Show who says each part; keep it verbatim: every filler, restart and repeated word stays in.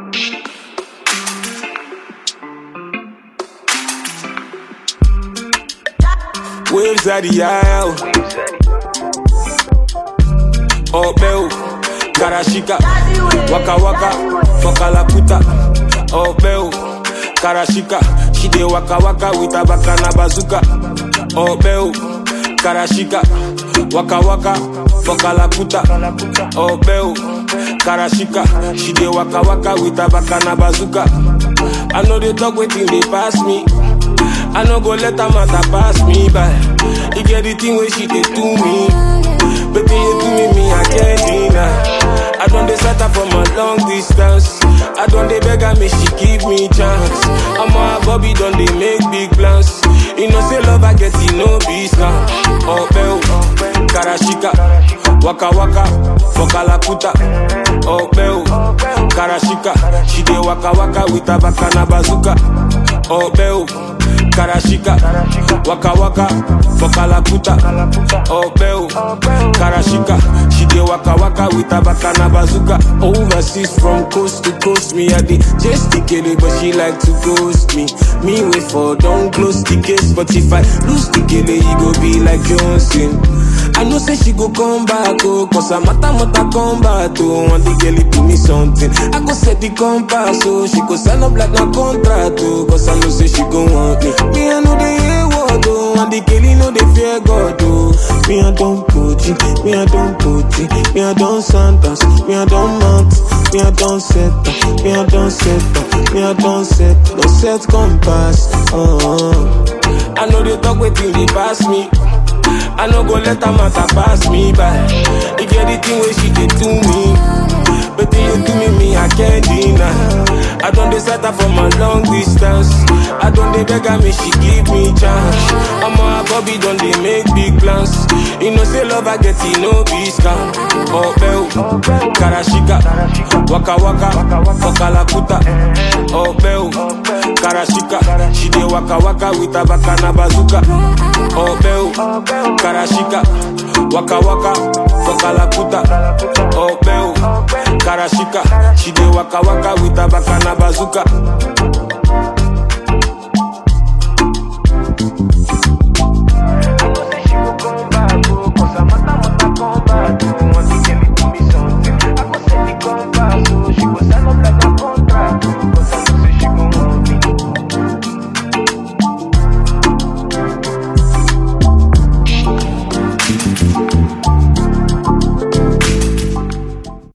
Speaker 1: Waves at the aisle. Oh, Bell, Karashika, Waka Waka, Foka la puta. Oh, Bell, Karashika, she dey Waka Waka with a bakana bazooka. Oh, Bell, Karashika, Waka Waka, Foka la puta. Oh, Bell, Karashika, she dey Waka Waka with a bakana bazooka. I know they talk waiting, they pass me. I no go let her matter pass me by. You get the thing where she did to me. But then you do me, me, I can't deny. I don't decide her from a long distance. I don't dey beg her, me, she give me chance. I'm a Bobby, don't they make big plans. You know, say love, I get it, no beast now. Oh, Bell, Karashika, Waka Waka, Foka la puta. Oh, Bell, Karashika, she dey Waka Waka with a bakana bazooka. Oh, Bell, Karashika, Waka Waka, Foka la puta. Oh, Bell, Karashika, she dey Waka Waka with a bakana bazooka. Overseas from coast to coast, me I dey just the kele, but she like to ghost me. Me wait for don't close the case, but if I lose the kele, he go be like Johnson. I know say she go come back, oh, cause I'm mata mata come back, oh. Want the girl do me something, I go set the compass, oh. She go sign up like no contract, oh, cause I know say she go want me. Me I know they hear what, oh. And the girl know they fear God, oh. Me I don't put it, me I don't put it, me I don't Santos, me I don't mount, me I don't set, me I don't set, me I don't set, don't set compass, oh. I know they talk waiting, they pass me. I no go let her matter pass me by. You get the thing where she did to me. But then you do me, me, I can't deny. I don't decide her from a long distance. I don't dey beg her, me, she give me chance. I'm a Bobby, don't they make big plans. You know, say love, I get it, no be scam. Oh, Bell, Karashika, Waka Waka, Foka la puta. Oh, Bell, Karashika, she dey Waka Waka with a bakana bazooka. Oh, Bell, Karashika, Waka Waka, Foka la puta. Oh, Bell, Karashika, she dey Waka Waka with a bakana bazooka.